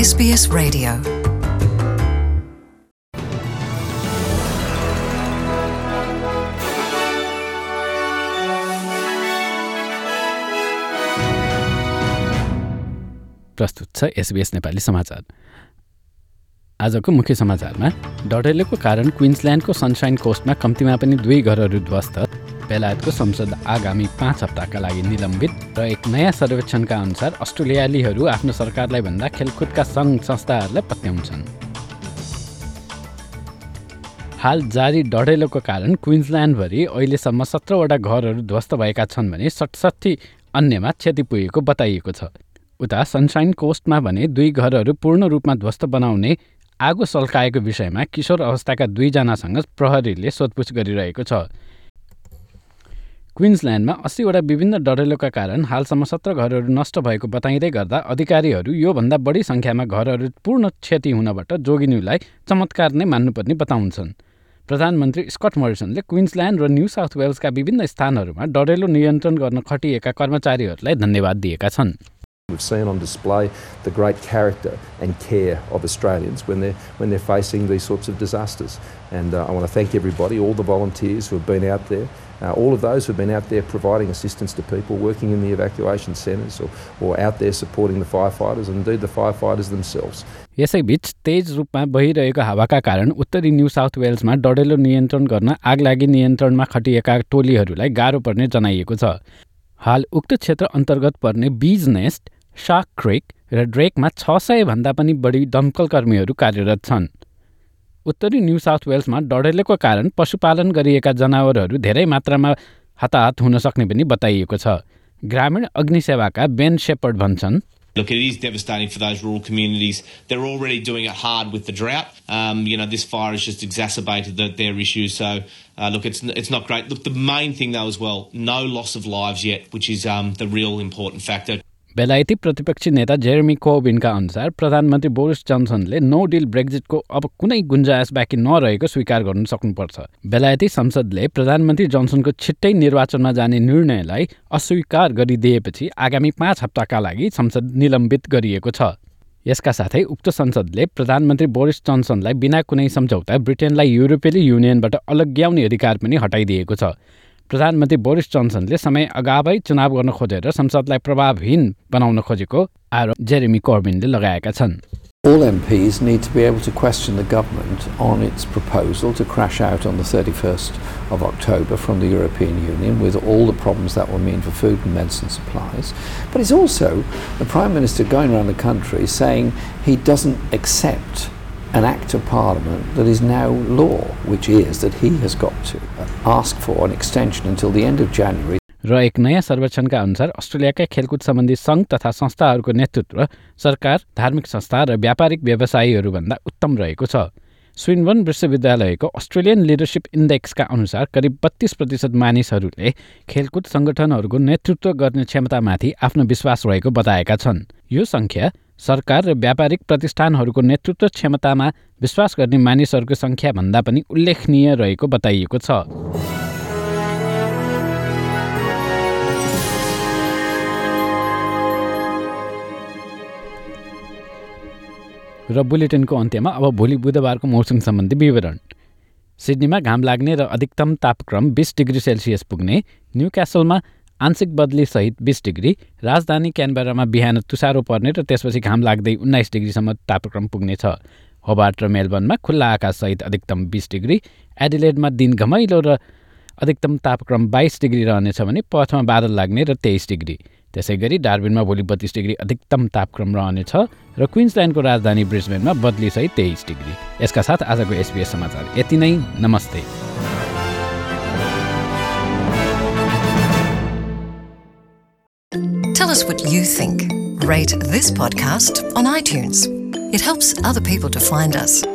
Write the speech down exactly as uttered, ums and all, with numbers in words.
S B S Radio. प्रस्तुत छ SBS Nepali समाचार। आजको मुख्य समाचारमा डढेलोको कारण क्विन्सल्यान्डको सनशाइन कोस्टमा कम्तीमा पनि दुई घरहरू ध्वस्त, बेलायतको संसद आगामी पाँच हप्ताका लागि निलम्बित र एक नयाँ सर्वेक्षणका अनुसार अस्ट्रेलियालीहरू आफ्नो सरकारलाई भन्दा खेलकुदका सङ्घ संस्थाहरूलाई पत्याउँछन्। हाल जारी डढेलोको कारण क्विन्सल्यान्डभरि अहिलेसम्म सत्रवटा घरहरू ध्वस्त भएका छन् भने सतसट्ठी अन्यमा क्षति पुगेको बताइएको छ। उता सनशाइन कोस्टमा भने दुई घरहरू पूर्ण रूपमा ध्वस्त बनाउने आगो सल्काएको विषयमा किशोर अवस्थाका दुईजनासँग प्रहरीले सोधपुछ गरिरहेको छ। क्विन्सल्यान्डमा अस्सीवटा विभिन्न डढेलोका कारण हालसम्म सत्र घरहरू नष्ट भएको बताइँदै गर्दा अधिकारीहरू योभन्दा बढी सङ्ख्यामा घरहरू पूर्ण क्षति हुनबाट जोगिनुलाई चमत्कार नै मान्नुपर्ने बताउँछन्। प्रधानमन्त्री स्कट मोरिसनले क्विन्सल्यान्ड र न्यू साउथ वेल्सका विभिन्न स्थानहरूमा डढेलो नियन्त्रण गर्न खटिएका कर्मचारीहरूलाई धन्यवाद दिएका छन्। We've seen on display the great character and care of Australians when they're, when they're facing these sorts of disasters. And uh, I want to thank everybody, all the volunteers who have been out there, uh, all of those who have been out there providing assistance to people, working in the evacuation centres or, or out there supporting the firefighters and indeed the firefighters themselves. यसैबीच तेज रूपमा बहिरहेको हावाका कारण उत्तरी new south वेल्समा डढेलो नियन्त्रण गर्न आगलागी नियन्त्रणमा खटिएका टोलीहरूलाई गाह्रो पर्ने जनाइएको छ। हाल उक्त क्षेत्र अन्तर्गत पर्ने बीज नेस्ट, शार्क क्रिक र ड्रेकमा छ सय भन्दा पनि बढी दमकल कर्मीहरू कार्यरत छन्। उत्तरी न्यू साउथ वेल्समा डढेलोको कारण पशुपालन गरिएका जनावरहरू धेरै मात्रामा हताहत हुन सक्ने पनि बताइएको छ। ग्रामीण अग्निसेवाका बेन शेपर्ड भन्छन्, Look, it is devastating for those rural communities. They're already doing it hard with the drought. Um, you know, this fire has just exacerbated the, their issues. So, uh, look, it's it's not great. Look, the main thing though as well, no loss of lives yet, which is um, the real important factor. बेलायती प्रतिपक्षी नेता Jeremy कोर्बिनका अनुसार प्रधानमन्त्री Boris जोन्सनले no deal ब्रेक्जिटको अब कुनै गुन्जायस बाँकी नरहेको स्वीकार गर्नु सक्नुपर्छ। बेलायती संसदले प्रधानमन्त्री जोन्सनको छिट्टै निर्वाचनमा जाने निर्णयलाई अस्वीकार गरिदिएपछि आगामी पाँच हप्ताका लागि संसद निलम्बित गरिएको छ। यसका साथै उक्त संसदले प्रधानमन्त्री बोरिस जोन्सनलाई बिना कुनै सम्झौता ब्रिटेनलाई युरोपेली युनियनबाट अलग्याउने अधिकार पनि हटाइदिएको छ। प्रधानमन्त्री बोरिस जोन्सनले समय अगावै चुनाव गर्न खोजेर संसदलाई प्रभावहीन बनाउन खोजेको आरोप जेरेमी कोर्बिनले लगाएका छन्। All M Ps need to be able to question the government on its proposal to crash out on the thirty-first of October from the European Union with all the problems that will mean for food and medicine supplies. But it's also the Prime Minister going around the country saying he doesn't accept an act of parliament that is now law, which is that he has got to ask for an extension until the end of January. र एक नयाँ सर्वेक्षणका अनुसार अस्ट्रेलियाका खेलकुद सम्बन्धी सङ्घ तथा संस्थाहरूको नेतृत्व सरकार, धार्मिक संस्था र व्यापारिक व्यवसायीहरूभन्दा उत्तम रहेको छ। स्विनबर्न विश्वविद्यालयको अस्ट्रेलियन लिडरसिप इन्डेक्सका अनुसार करिब बत्तीस प्रतिशत मानिसहरूले खेलकुद सङ्गठनहरूको नेतृत्व गर्ने क्षमतामाथि आफ्नो विश्वास रहेको बताएका छन्। यो सङ्ख्या सरकार र व्यापारिक प्रतिष्ठानहरूको नेतृत्व क्षमतामा विश्वास गर्ने मानिसहरूको सङ्ख्याभन्दा पनि उल्लेखनीय रहेको बताइएको छ। र बुलेटिनको अन्त्यमा अब भोलि बुधबारको मौसम सम्बन्धी विवरण। सिडनीमा घाम लाग्ने र अधिकतम तापक्रम बीस डिग्री सेल्सियस पुग्ने, न्युक्यासलमा आंशिक बदली सहित बीस डिग्री, राजधानी क्यानबेरामा बिहान तुषारो पर्ने र त्यसपछि घाम लाग्दै उन्नाइस डिग्रीसम्म तापक्रम पुग्नेछ। होबार्ट र मेलबर्नमा खुल्ला आकाशसहित अधिकतम बीस डिग्री, एडिलेडमा दिन घमाइलो र अधिकतम तापक्रम बाइस डिग्री रहनेछ भने पर्थमा बादल लाग्ने र तेइस डिग्री। त्यसै गरी डार्विनमा भोलि बत्तीस डिग्री अधिकतम तापक्रम रहनेछ र क्विन्सल्यान्डको राजधानी ब्रिस्बेनमा बदली सहित तेइस डिग्री। यसका साथ आजको एसबीएस समाचार यति नै। नमस्ते। Tell us what you think. Rate this podcast on iTunes. It helps other people to find us.